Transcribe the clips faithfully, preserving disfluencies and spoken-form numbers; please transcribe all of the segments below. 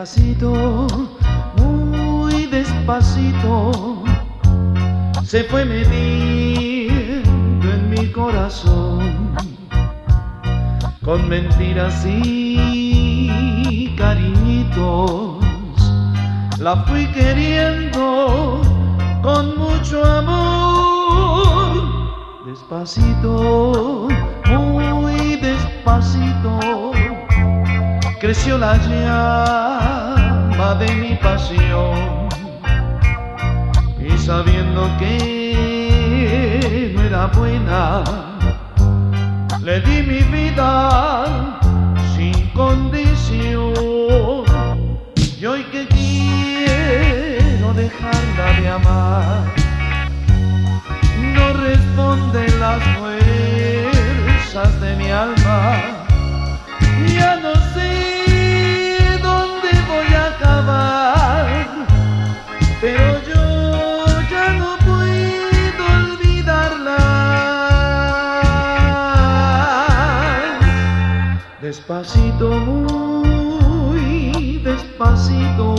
Despacito, muy despacito, se fue metiendo en mi corazón, con mentiras y cariñitos. La fui queriendo con mucho amor. Despacito, muy despacito, creció la llama de mi pasión, y sabiendo que no era buena, le di mi vida sin condición. Y hoy que quiero dejarla de amar, no responden las fuerzas de mi alma. Ya no sé dónde voy a acabar, pero yo ya no puedo olvidarla. Despacito, muy despacito,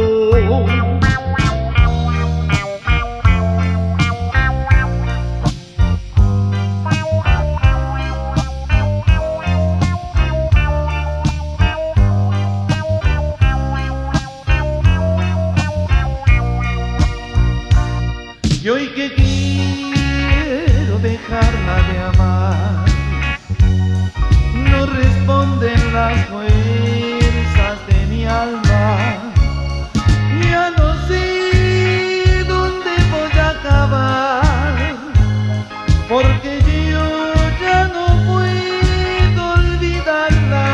y hoy que quiero dejarla de amar, no responden las fuerzas de mi alma. Ya no sé dónde voy a acabar, porque yo ya no puedo olvidarla.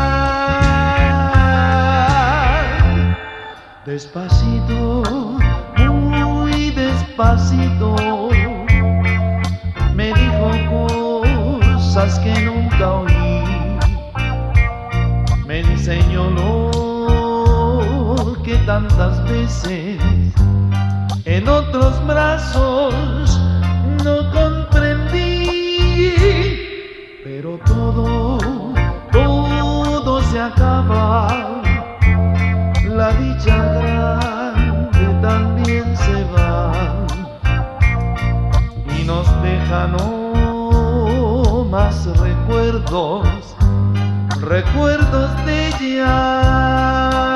Despacito, muy despacito, me dijo cosas que nunca oí, me enseñó lo que tantas veces en otros brazos no comprendí. Pero todo, todo se acaba, la dicha grande también se va, y nos deja no más recuerdos, recuerdos de ella.